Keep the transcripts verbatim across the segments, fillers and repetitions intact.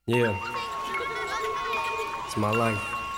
Yeah, it's my life.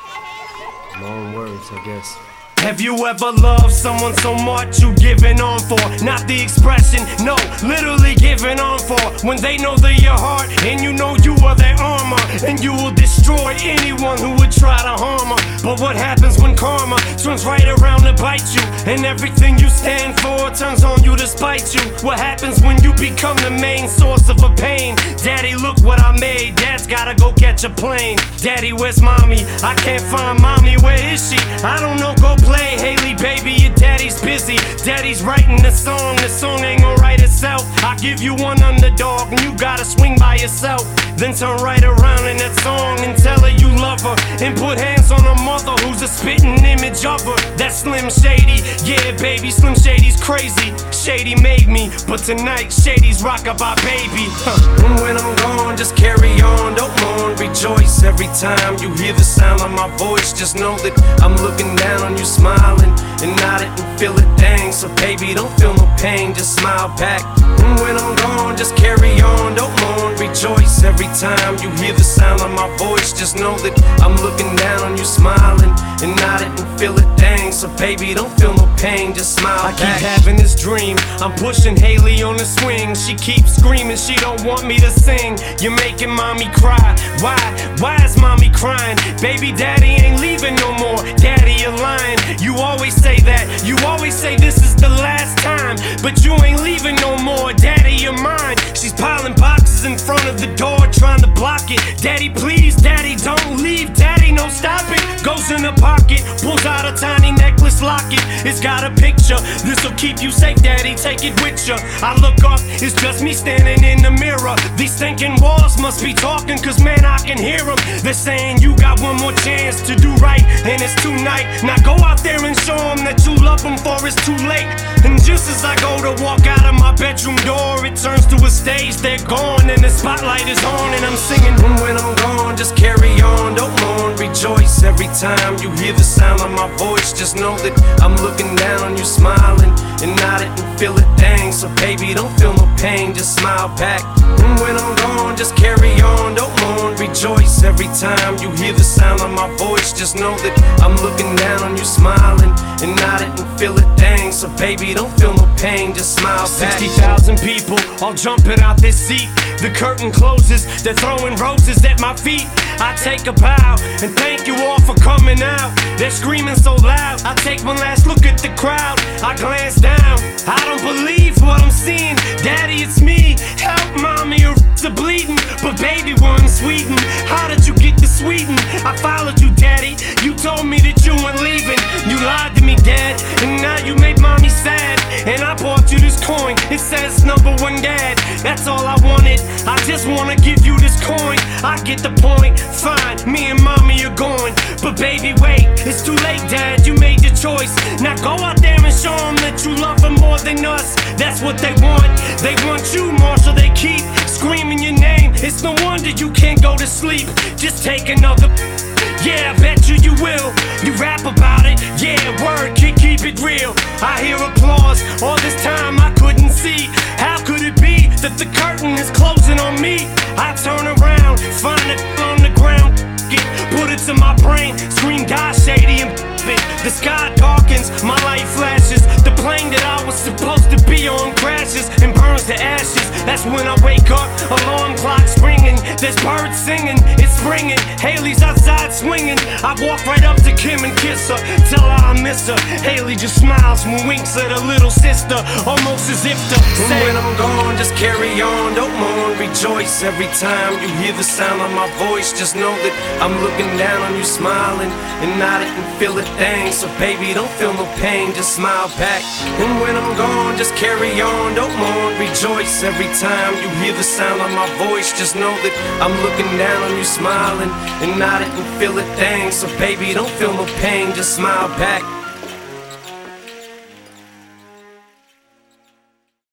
My own words, I guess. Have you ever loved someone so much you giving on for? Not the expression, no, literally giving on for. When they know they're your heart and you know you are their armor, and you will destroy anyone who would try to harm her. But what happens when karma turns right around to bite you, and everything you stand for turns on you to spite you? What happens when you become the main source of a pain? Daddy, look what I made. Dad's gotta go catch a plane. Daddy, where's mommy? I can't find mommy, where is she? I don't know, go play. Haley, baby, your daddy's busy. Daddy's writing the song, the song ain't gonna write itself. I give you one underdog and you gotta swing by yourself. Then turn right around in that song and tell her you love her, and put hands on her mother who's a spitting image of her. That's Slim Shady, yeah baby, Slim Shady's crazy. Shady made me, but tonight Shady's rock-a-bye baby. Huh. And when I'm gone, just carry on, don't mourn, rejoice. Every time you hear the sound of my voice, just know that I'm looking down on you, smiling and nod it and feel it, dang. So baby, don't feel no pain, just smile back. And when I'm gone, just carry on, don't mourn, rejoice. Every time you hear the sound of my voice, just know that I'm looking down on you, smiling and nod it and feel it, dang. So baby, don't feel no pain, just smile I back. I keep having this dream, I'm pushing Haley on the swing. She keeps screaming, she don't want me to sing. You're making mommy cry, why? Why is mommy crying? Baby, daddy ain't leaving no more. Daddy, you're lying, you always say that. You always say this is the last time, but you ain't leaving no more. Daddy, you're mine. She's piling boxes in front of the door, trying to block it. Daddy, please, daddy, don't leave. Daddy, no, stop it. Goes in the pocket, pulls out a tiny necklace locket. It's got a picture, this'll keep you safe, daddy, take it with ya. I look up, it's just me standing in the mirror. These thinking walls must be talking, cause man, I can hear them. They're saying you got one more chance to do right, and it's tonight. Now go out there and show them that you love them, for it's too late. And just as I go to walk out of my bedroom door, it turns to a stage, they're gone, and the spotlight is on, and I'm singing. And when I'm gone, just carry on, don't mourn, rejoice. Every time you hear the sound of my voice, just know that I'm looking down on you, smiling and nod it and feel it, dang. So baby, don't feel no pain, just smile back. And when I'm gone, just carry on, don't mourn, rejoice. Every time you hear the sound of my voice, just know that I'm looking down on you, smiling and nod it and feel it, dang. So baby, don't feel no pain, just smile back. sixty thousand people all jumping out this seat. The curtain closes, they're throwing roses at my feet. I take a bow and thank you all for coming out. They're screaming so loud, I take one last look at the crowd. I glance down, I don't believe what I'm seeing. Daddy, it's me, help mommy, your are bleeding. But baby, we're in Sweden, how did you get to Sweden? I followed you, daddy, you told me that you weren't leaving. You lied to me, dad, and now you made mommy sad. And I bought you this coin, it says number one dad. That's all I wanted, I just wanna give you this coin. I get the point, fine, me and mommy are going. But baby, wait, it's too late, dad, you made your choice. Now go out there and show them that you love them more than us. That's what they want, they want you, Marshall, they keep screaming your name. It's no wonder you can't go to sleep, just take another. Yeah, I bet you you will. You rap about it, yeah, word, keep, keep it real. I hear applause, all this time I couldn't see. How could it be that the curtain is closing on me? I turn around, find it on the ground, get, put it to my brain, scream God Shady and it. The sky darkens, my light flashes. The plane that I was supposed to be on crashes and burns to ashes. That's when I wake up, alarm clock's ringing. There's birds singing, it's springing. Haley's outside swinging. I walk right up to Kim and kiss her, tell her I miss her. Haley just smiles and winks at her little sister, almost as if to say, when I'm gone, just carry on, don't mourn, rejoice. Every time you hear the sound of my voice, just know that I'm looking down on you, smiling and nod it and feel it, dang. So baby, don't feel no pain, just smile back. And when I'm gone, just carry on, don't mourn, rejoice. Every time you hear the sound of my voice, just know that I'm looking down on you, smiling and nod it and feel it, dang. So baby, don't feel no pain, just smile back.